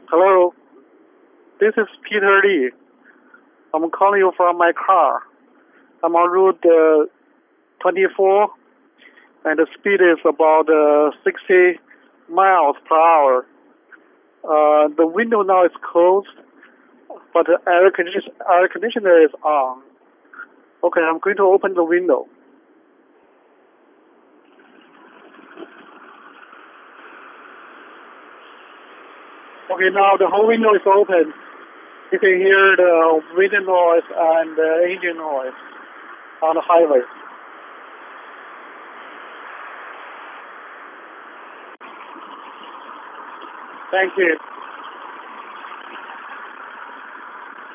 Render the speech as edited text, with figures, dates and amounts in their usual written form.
Hello, this is Peter Lee. I'm calling you from my car. I'm on Route 24, and the speed is about 60 miles per hour. The window now is closed, but the air conditioner is on. Okay, I'm going to open the window. Okay, now the whole window is open. You can hear the wind noise and the engine noise on the highway. Thank you.